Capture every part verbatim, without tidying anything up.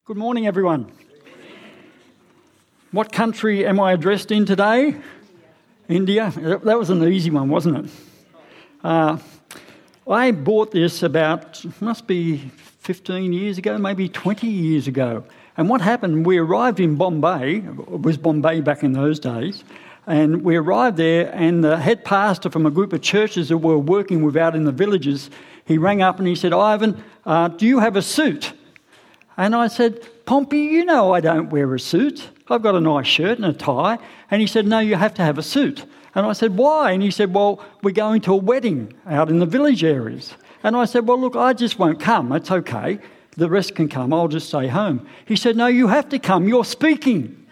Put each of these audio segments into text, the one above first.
Good morning, everyone. What country am I addressed in today? India. That was an easy one, wasn't it? Uh, I bought this about, must be fifteen years ago, maybe twenty years ago. And what happened, we arrived in Bombay, it was Bombay back in those days, and we arrived there, and the head pastor from a group of churches that we were working with out in the villages, he rang up and he said, Ivan, uh, do you have a suit? And I said, Pompey, you know I don't wear a suit. I've got a nice shirt and a tie. And he said, no, you have to have a suit. And I said, why? And he said, well, we're going to a wedding out in the village areas. And I said, well, look, I just won't come. It's okay. The rest can come. I'll just stay home. He said, no, you have to come. You're speaking.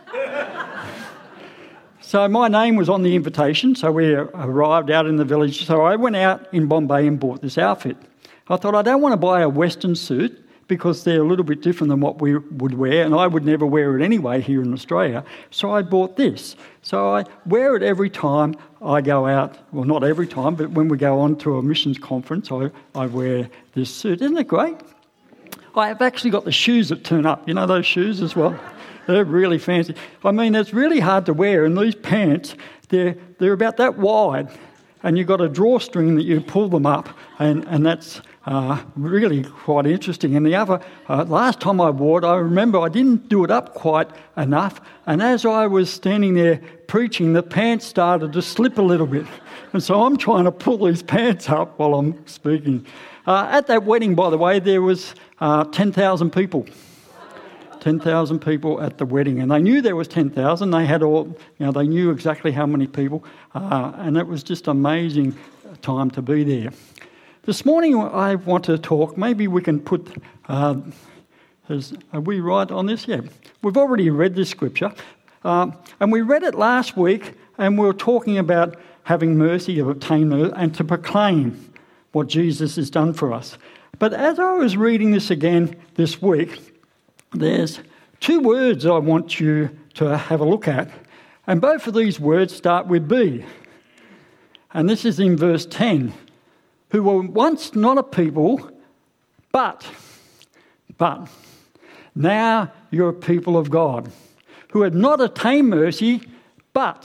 So my name was on the invitation. So we arrived out in the village. So I went out in Bombay and bought this outfit. I thought, I don't want to buy a Western suit, because they're a little bit different than what we would wear, and I would never wear it anyway here in Australia. So I bought this. So I wear it every time I go out. Well, not every time, but when we go on to a missions conference, I, I wear this suit. Isn't it great? I have actually got the shoes that turn up. You know those shoes as well? They're really fancy. I mean, it's really hard to wear, and these pants, they're, they're about that wide, and you've got a drawstring that you pull them up, and, and that's... Uh, really quite interesting. And the other, uh, last time I wore it, I remember I didn't do it up quite enough, and as I was standing there preaching, the pants started to slip a little bit. And so I'm trying to pull these pants up while I'm speaking. Uh, at that wedding, by the way, there was uh, ten thousand people. ten thousand people at the wedding, and they knew there was ten thousand. They had all, you know, they knew exactly how many people, uh, and it was just amazing time to be there. This morning I want to talk, maybe we can put, uh, is, are we right on this? Yeah. We've already read this scripture, uh, and we read it last week, and we were talking about having mercy, obtain mercy, and to proclaim what Jesus has done for us. But as I was reading this again this week, there's two words I want you to have a look at, and both of these words start with B. And this is in verse ten. Who were once not a people, but, but, now you're a people of God. Who had not attained mercy, but,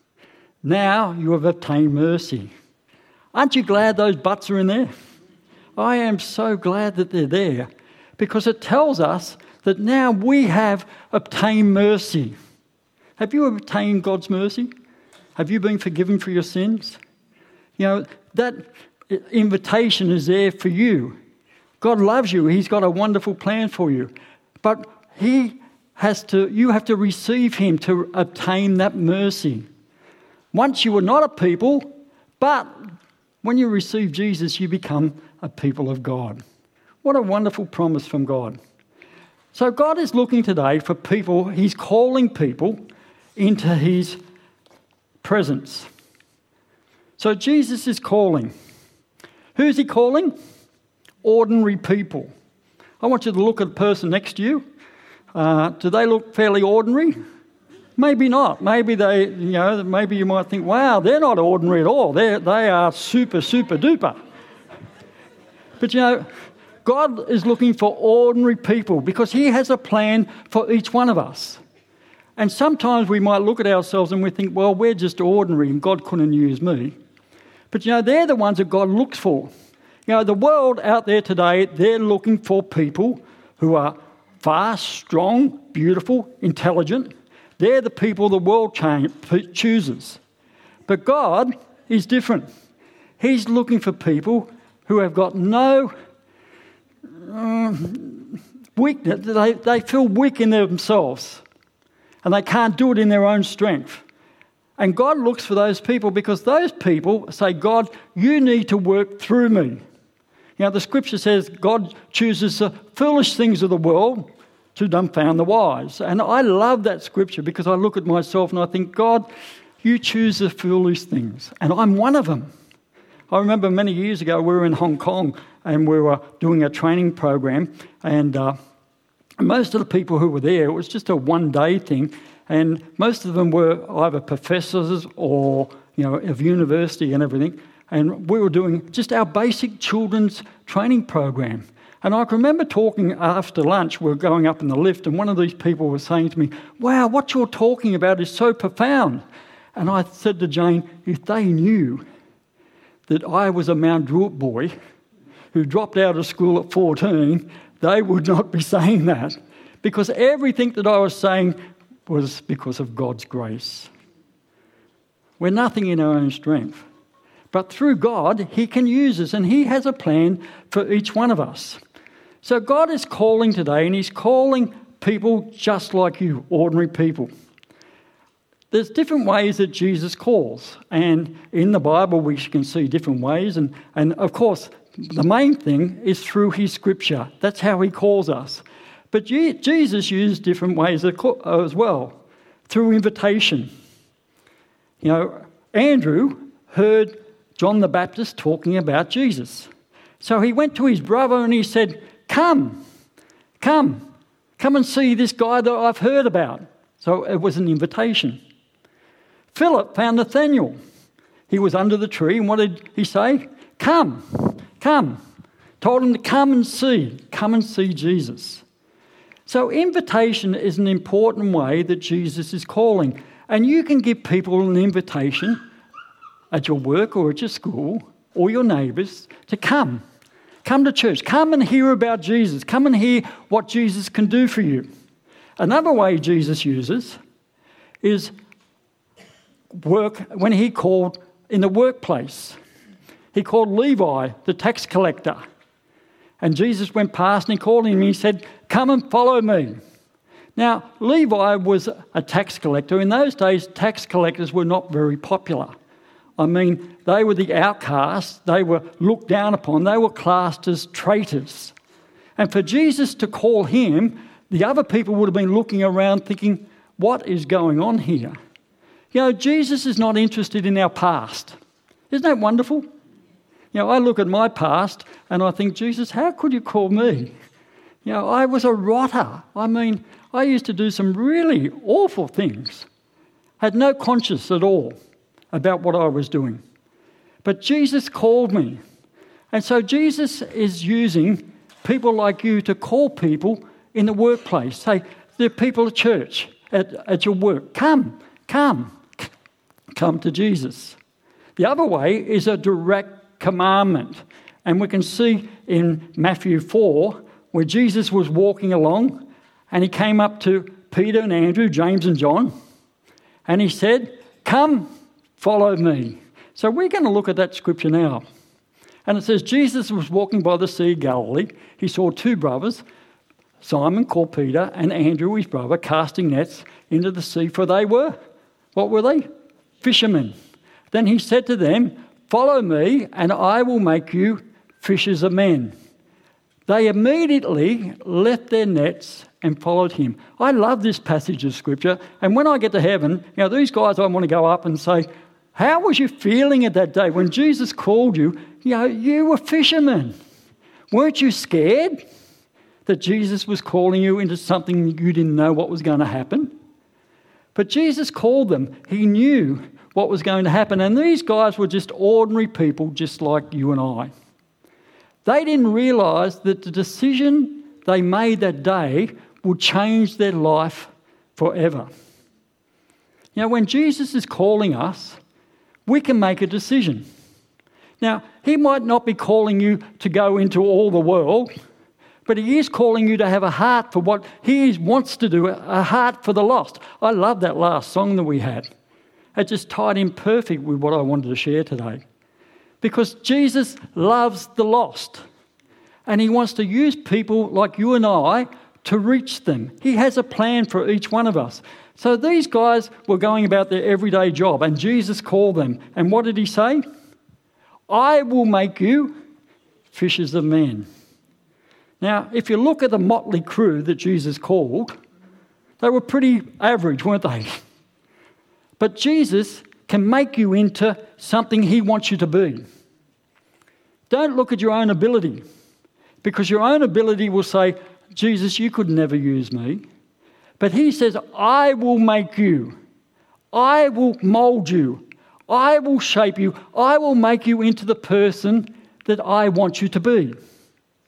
now you have obtained mercy. Aren't you glad those buts are in there? I am so glad that they're there, because it tells us that now we have obtained mercy. Have you obtained God's mercy? Have you been forgiven for your sins? You know, that... invitation is there for you. God loves you. He's got a wonderful plan for you. But he has to, you have to receive him to obtain that mercy. Once you were not a people, but when you receive Jesus, you become a people of God. What a wonderful promise from God. So God is looking today for people. He's calling people into his presence. So Jesus is calling. Who's he calling? Ordinary people. I want you to look at the person next to you. Uh, do they look fairly ordinary? Maybe not. Maybe they, you know, maybe you might think, wow, they're not ordinary at all. They they are super, super duper. But you know, God is looking for ordinary people because he has a plan for each one of us. And sometimes we might look at ourselves and we think, well, we're just ordinary and God couldn't use me. But, you know, they're the ones that God looks for. You know, the world out there today, they're looking for people who are fast, strong, beautiful, intelligent. They're the people the world chooses. But God is different. He's looking for people who have got no um, weakness. They, they feel weak in themselves and they can't do it in their own strength. And God looks for those people because those people say, God, you need to work through me. You know, the scripture says God chooses the foolish things of the world to dumbfound the wise. And I love that scripture because I look at myself and I think, God, you choose the foolish things. And I'm one of them. I remember many years ago we were in Hong Kong and we were doing a training program. And uh, most of the people who were there, it was just a one-day thing. And most of them were either professors or, you know, of university and everything. And we were doing just our basic children's training program. And I can remember talking after lunch, we were going up in the lift, and one of these people was saying to me, wow, what you're talking about is so profound. And I said to Jane, if they knew that I was a Mount Druitt boy who dropped out of school at fourteen, they would not be saying that. Because everything that I was saying was because of God's grace. We're nothing in our own strength. But through God, he can use us, and he has a plan for each one of us. So God is calling today, and he's calling people just like you, ordinary people. There's different ways that Jesus calls, and in the Bible we can see different ways, and, and of course the main thing is through his scripture. That's how he calls us. But Jesus used different ways as well, through invitation. You know, Andrew heard John the Baptist talking about Jesus. So he went to his brother and he said, come, come, come and see this guy that I've heard about. So it was an invitation. Philip found Nathanael. He was under the tree, and what did he say? Come, come. Told him to come and see, come and see Jesus. So invitation is an important way that Jesus is calling. And you can give people an invitation at your work or at your school or your neighbours to come. Come to church. Come and hear about Jesus. Come and hear what Jesus can do for you. Another way Jesus uses is work when he called in the workplace. He called Levi, the tax collector. And Jesus went past and he called him and he said, come and follow me. Now, Levi was a tax collector. In those days, tax collectors were not very popular. I mean, they were the outcasts. They were looked down upon. They were classed as traitors. And for Jesus to call him, the other people would have been looking around thinking, what is going on here? You know, Jesus is not interested in our past. Isn't that wonderful? You know, I look at my past and I think, Jesus, how could you call me? You know, I was a rotter. I mean, I used to do some really awful things. Had no conscience at all about what I was doing. But Jesus called me. And so Jesus is using people like you to call people in the workplace. Say, the people at church, at, at your work, come, come, come to Jesus. The other way is a direct commandment. And we can see in Matthew four, where Jesus was walking along and he came up to Peter and Andrew, James and John, and he said, come, follow me. So we're going to look at that scripture now. And it says, Jesus was walking by the Sea of Galilee. He saw two brothers, Simon called Peter and Andrew his brother, casting nets into the sea, for they were, what were they? Fishermen. Then he said to them, follow me and I will make you fishers of men. They immediately left their nets and followed him. I love this passage of scripture. And when I get to heaven, you know, these guys, I want to go up and say, how was you feeling at that day when Jesus called you? You know, you were fishermen. Weren't you scared that Jesus was calling you into something you didn't know what was going to happen? But Jesus called them. He knew what was going to happen. And these guys were just ordinary people just like you and I. They didn't realise that the decision they made that day would change their life forever. You know, when Jesus is calling us, we can make a decision. Now, he might not be calling you to go into all the world, but he is calling you to have a heart for what he wants to do, a heart for the lost. I love that last song that we had. It just tied in perfect with what I wanted to share today. Because Jesus loves the lost. And he wants to use people like you and I to reach them. He has a plan for each one of us. So these guys were going about their everyday job, and Jesus called them. And what did he say? I will make you fishers of men. Now, if you look at the motley crew that Jesus called, they were pretty average, weren't they? But Jesus can make you into something he wants you to be. Don't look at your own ability, because your own ability will say, Jesus, you could never use me. But he says, I will make you. I will mould you. I will shape you. I will make you into the person that I want you to be.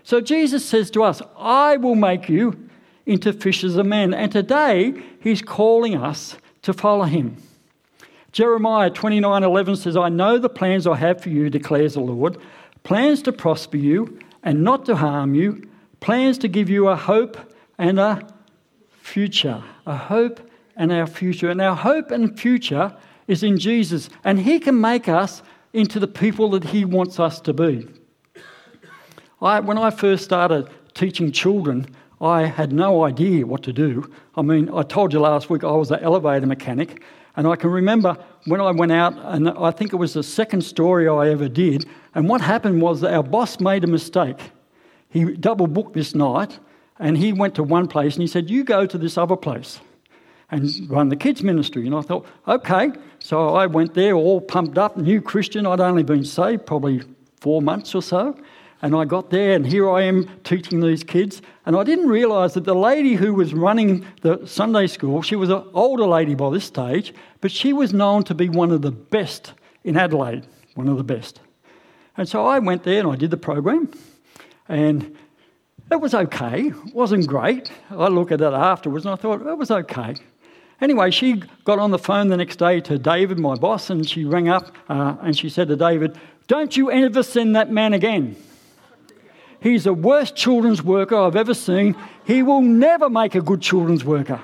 So Jesus says to us, I will make you into fishers of men. And today he's calling us to follow him. Jeremiah twenty-nine eleven says, I know the plans I have for you, declares the Lord, plans to prosper you and not to harm you, plans to give you a hope and a future. A hope and our future. And our hope and future is in Jesus. And he can make us into the people that he wants us to be. I, when I first started teaching children, I had no idea what to do. I mean, I told you last week I was an elevator mechanic, and I can remember when I went out, and I think it was the second story I ever did, and what happened was that our boss made a mistake. He double booked this night, and he went to one place, and he said, you go to this other place and run the kids' ministry. And I thought, okay. So I went there all pumped up, new Christian. I'd only been saved probably four months or so. And I got there, and here I am teaching these kids. And I didn't realise that the lady who was running the Sunday school, she was an older lady by this stage, but she was known to be one of the best in Adelaide, one of the best. And so I went there and I did the program, and it was okay. It wasn't great. I look at it afterwards and I thought, it was okay. Anyway, she got on the phone the next day to David, my boss, and she rang up uh, and she said to David, don't you ever send that man again. He's the worst children's worker I've ever seen. He will never make a good children's worker.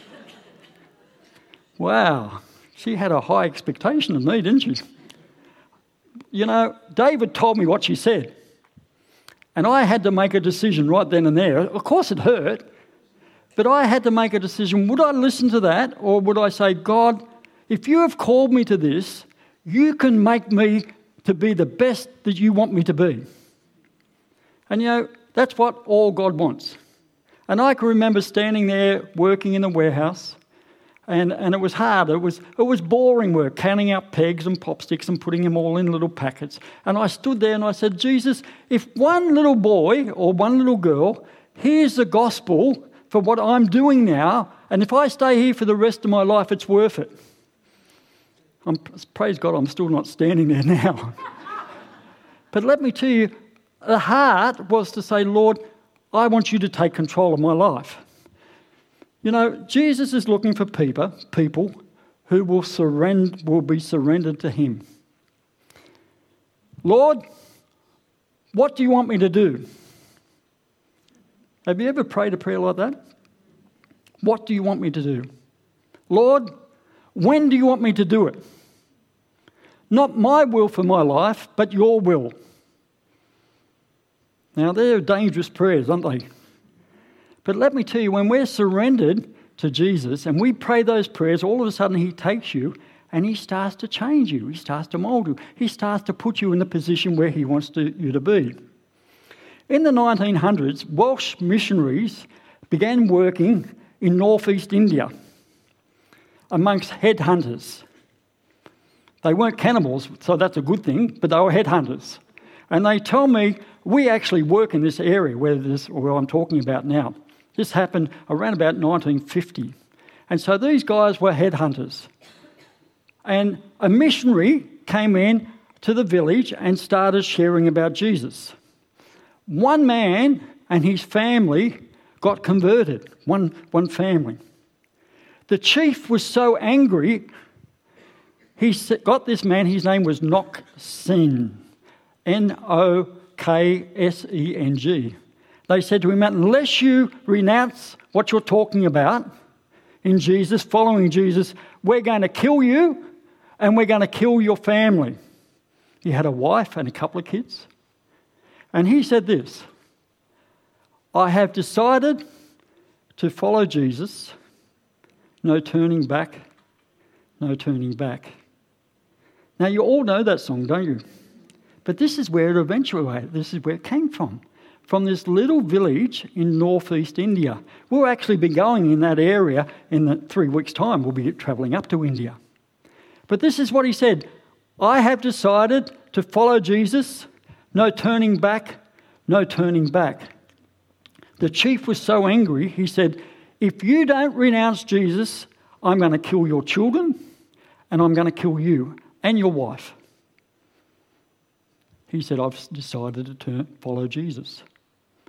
Wow. She had a high expectation of me, didn't she? You know, David told me what she said. And I had to make a decision right then and there. Of course it hurt. But I had to make a decision. Would I listen to that? Or would I say, God, if you have called me to this, you can make me to be the best that you want me to be. And, you know, that's what all God wants. And I can remember standing there working in the warehouse, and, and it was hard. It was, it was boring work, counting out pegs and pop sticks and putting them all in little packets. And I stood there and I said, Jesus, if one little boy or one little girl hears the gospel for what I'm doing now, and if I stay here for the rest of my life, it's worth it. I'm, praise God, I'm still not standing there now. But let me tell you, the heart was to say, Lord, I want you to take control of my life. You know, Jesus is looking for people, people who will surrender, will be surrendered to him. Lord, what do you want me to do? Have you ever prayed a prayer like that? What do you want me to do? Lord, when do you want me to do it? Not my will for my life, but your will. Now, they're dangerous prayers, aren't they? But let me tell you, when we're surrendered to Jesus and we pray those prayers, all of a sudden he takes you and he starts to change you. He starts to mould you. He starts to put you in the position where he wants to, you to be. In the nineteen hundreds, Welsh missionaries began working in northeast India amongst headhunters. They weren't cannibals, so that's a good thing, but they were headhunters. And they tell me, we actually work in this area where, this, where I'm talking about now. This happened around about nineteen fifty. And so these guys were headhunters. And a missionary came in to the village and started sharing about Jesus. One man and his family got converted, one, one family. The chief was so angry, he got this man, his name was Nok Sen, N O K S E N G. They said to him, unless you renounce what you're talking about in Jesus, following Jesus, we're going to kill you and we're going to kill your family. He had a wife and a couple of kids. And he said this, I have decided to follow Jesus, no turning back, no turning back. Now, you all know that song, don't you? But this is where it eventuated. This is where it came from. From this little village in northeast India. We'll actually be going in that area in the three weeks' time. We'll be travelling up to India. But this is what he said. I have decided to follow Jesus. No turning back, no turning back. The chief was so angry, he said, if you don't renounce Jesus, I'm going to kill your children and I'm going to kill you and your wife. He said, I've decided to turn, follow Jesus.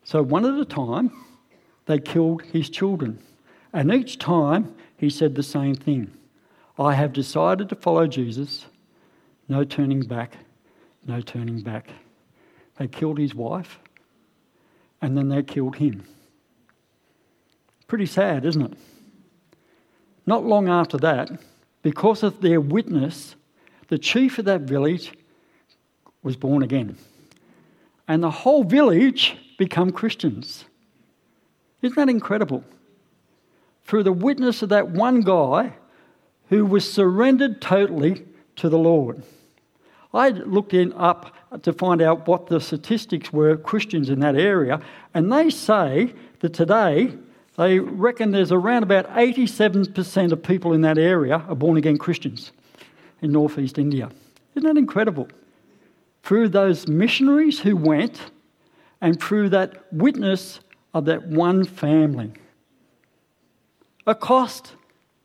So one at a time, they killed his children. And each time he said the same thing. I have decided to follow Jesus. No turning back. No turning back. They killed his wife. And then they killed him. Pretty sad, isn't it? Not long after that, because of their witness, the chief of that village was born again. And the whole village become Christians. Isn't that incredible? Through the witness of that one guy who was surrendered totally to the Lord. I looked in up to find out what the statistics were, Christians in that area, and they say that today they reckon there's around about eighty-seven percent of people in that area are born-again Christians in northeast India. Isn't that incredible? Through those missionaries who went and through that witness of that one family. A cost,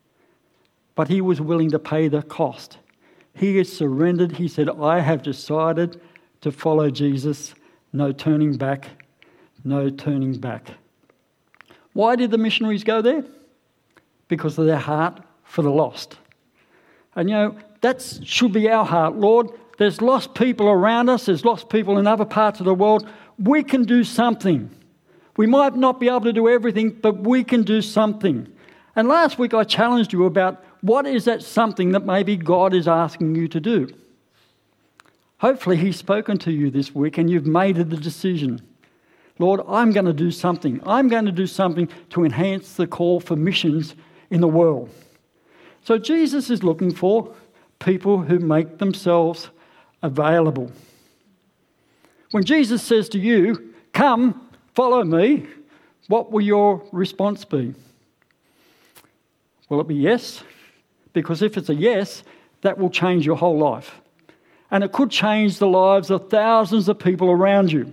but he was willing to pay the cost. He has surrendered. He said, I have decided to follow Jesus. No turning back. No turning back. Why did the missionaries go there? Because of their heart for the lost. And you know, that should be our heart, Lord. There's lost people around us. There's lost people in other parts of the world. We can do something. We might not be able to do everything, but we can do something. And last week I challenged you about what is that something that maybe God is asking you to do. Hopefully he's spoken to you this week and you've made the decision. Lord, I'm going to do something. I'm going to do something to enhance the call for missions in the world. So Jesus is looking for people who make themselves available. When Jesus says to you, come, follow me, what will your response be? Will it be yes? Because if it's a yes, that will change your whole life. And it could change the lives of thousands of people around you.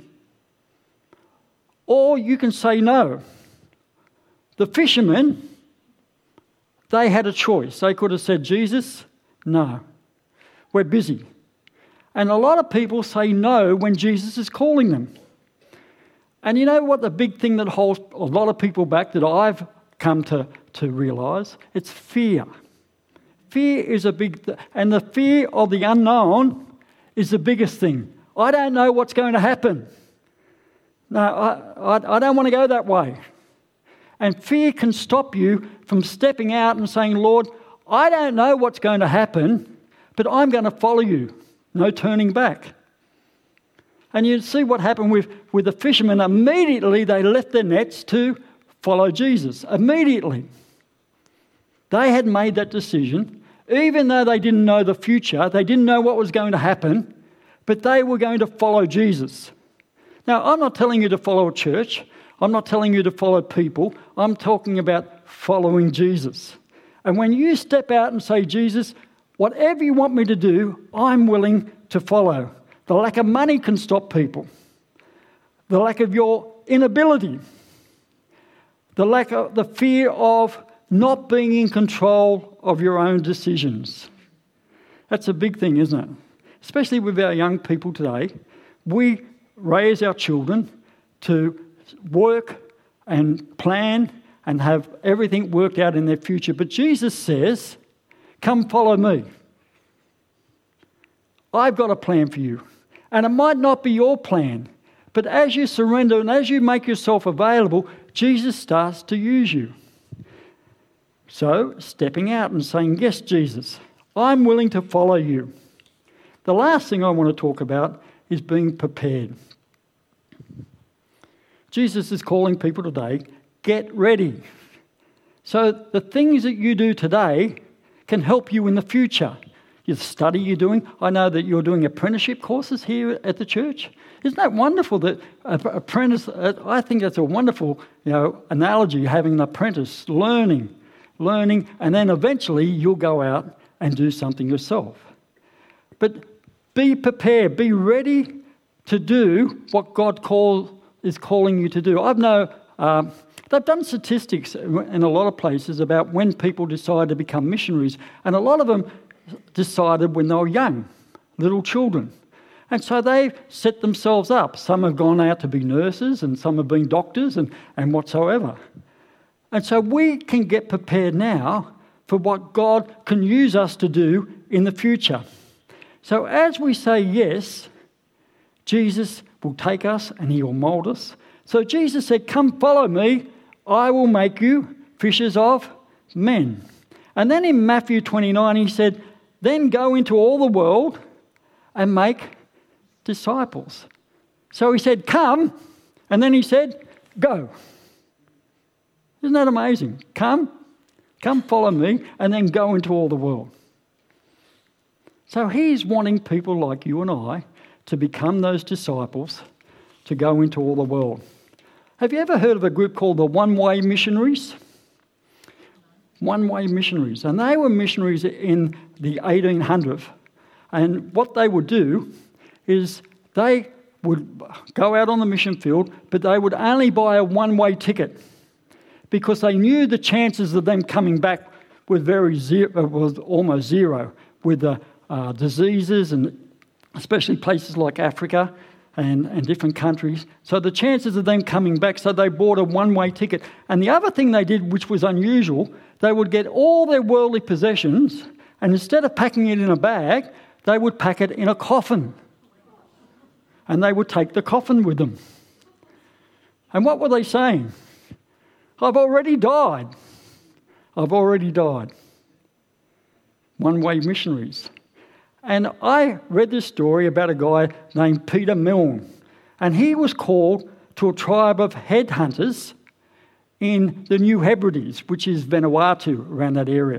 Or you can say no. The fishermen, they had a choice. They could have said, Jesus, no, we're busy. And a lot of people say no when Jesus is calling them. And you know what the big thing that holds a lot of people back that I've come to, to realise? It's fear. Fear is a big th- and the fear of the unknown is the biggest thing. I don't know what's going to happen. No, I, I, I don't want to go that way. And fear can stop you from stepping out and saying, Lord, I don't know what's going to happen, but I'm going to follow you. No turning back. And you see what happened with, with the fishermen. Immediately they left their nets to follow Jesus. Immediately. They had made that decision, even though they didn't know the future, they didn't know what was going to happen, but they were going to follow Jesus. Now, I'm not telling you to follow a church. I'm not telling you to follow people. I'm talking about following Jesus. And when you step out and say, Jesus, whatever you want me to do, I'm willing to follow. The lack of money can stop people. The lack of your inability. The lack of the fear of not being in control of your own decisions. That's a big thing, isn't it? Especially with our young people today. We raise our children to work and plan and have everything worked out in their future. But Jesus says, come follow me. I've got a plan for you. And it might not be your plan, but as you surrender and as you make yourself available, Jesus starts to use you. So, stepping out and saying, yes, Jesus, I'm willing to follow you. The last thing I want to talk about is being prepared. Jesus is calling people today, get ready. So the things that you do today can help you in the future. The study you're doing, I know that you're doing apprenticeship courses here at the church. Isn't that wonderful that apprentice? I think that's a wonderful, you know, analogy, having an apprentice learning, learning, and then eventually you'll go out and do something yourself. But be prepared, be ready to do what God calls is calling you to do. I know um, they've done statistics in a lot of places about when people decide to become missionaries, and a lot of them decided when they were young, little children. And so they've set themselves up. Some have gone out to be nurses and some have been doctors and, and whatsoever. And so we can get prepared now for what God can use us to do in the future. So as we say yes, Jesus will take us and he will mould us. So Jesus said, come follow me, I will make you fishers of men. And then in Matthew twenty-nine he said, then go into all the world and make disciples. So he said, come, and then he said, go. Isn't that amazing? Come, come follow me, and then go into all the world. So he's wanting people like you and I to become those disciples, to go into all the world. Have you ever heard of a group called the One-Way Missionaries? One-Way Missionaries. And they were missionaries in the eighteen hundreds. And what they would do is they would go out on the mission field, but they would only buy a one-way ticket because they knew the chances of them coming back were very zero, was almost zero, with the uh, diseases and especially places like Africa and, and different countries. So the chances of them coming back, so they bought a one-way ticket. And the other thing they did, which was unusual, they would get all their worldly possessions, and instead of packing it in a bag, they would pack it in a coffin. And they would take the coffin with them. And what were they saying? I've already died. I've already died. One-way missionaries. And I read this story about a guy named Peter Milne. And he was called to a tribe of headhunters in the New Hebrides, which is Vanuatu, around that area.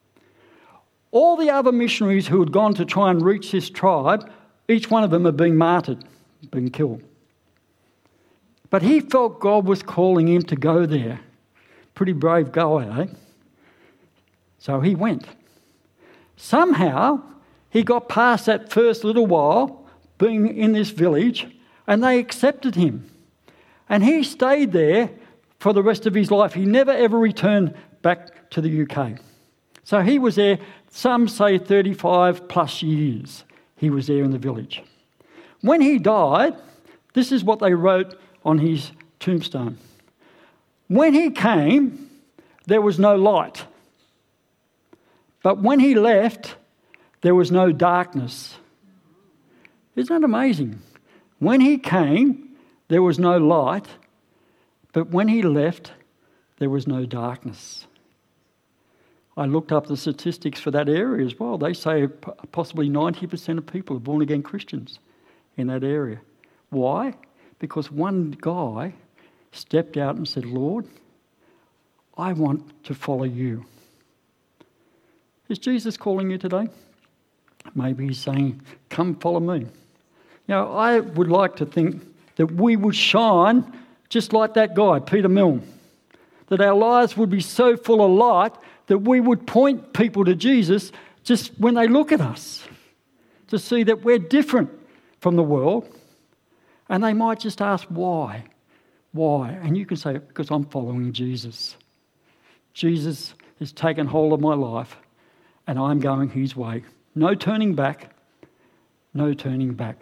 All the other missionaries who had gone to try and reach this tribe, each one of them had been martyred, been killed. But he felt God was calling him to go there. Pretty brave guy, eh? So he went. Somehow, he got past that first little while being in this village, and they accepted him. And he stayed there for the rest of his life. He never ever returned back to the U K. So he was there, some say thirty-five plus years he was there in the village. When he died, this is what they wrote on his tombstone. When he came, there was no light. But when he left, there was no darkness. Isn't that amazing? When he came, there was no light. But when he left, there was no darkness. I looked up the statistics for that area as well. They say possibly ninety percent of people are born-again Christians in that area. Why? Because one guy stepped out and said, Lord, I want to follow you. Is Jesus calling you today? Maybe he's saying, come follow me. You know, I would like to think that we would shine just like that guy, Peter Milne. That our lives would be so full of light that we would point people to Jesus just when they look at us, to see that we're different from the world. And they might just ask, why? Why? And you can say, because I'm following Jesus. Jesus has taken hold of my life and I'm going his way. No turning back. No turning back.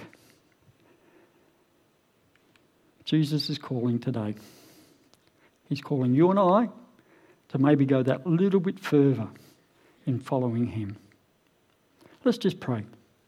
Jesus is calling today. He's calling you and I to maybe go that little bit further in following him. Let's just pray.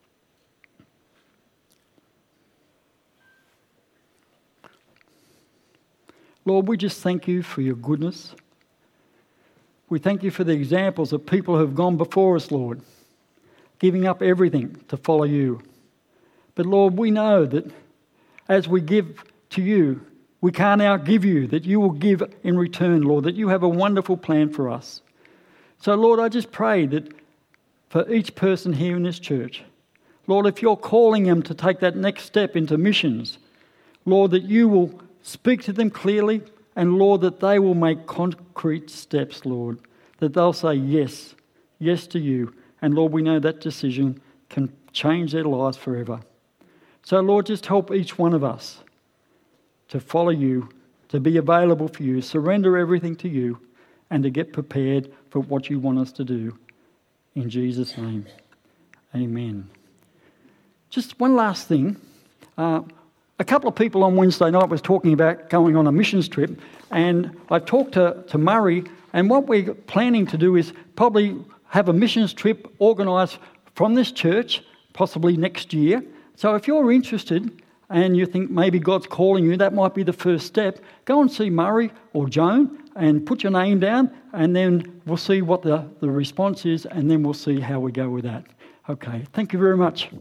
Lord, we just thank you for your goodness. We thank you for the examples of people who have gone before us, Lord, giving up everything to follow you. But Lord, we know that as we give to you, we can't outgive you, that you will give in return, Lord, that you have a wonderful plan for us. So, Lord, I just pray that for each person here in this church, Lord, if you're calling them to take that next step into missions, Lord, that you will speak to them clearly, and Lord, that they will make concrete steps, Lord, that they'll say yes, yes to you. And Lord, we know that decision can change their lives forever. So Lord, just help each one of us to follow you, to be available for you, surrender everything to you, and to get prepared for what you want us to do. In Jesus' name, amen. just one last thing. Uh, a couple of people on Wednesday night was talking about going on a missions trip, and I talked to, to Murray, and what we're planning to do is probably have a missions trip organised from this church, possibly next year. So if you're interested and you think maybe God's calling you, that might be the first step, go and see Murray or Joan and put your name down, and then we'll see what the, the response is, and then we'll see how we go with that. Okay, thank you very much.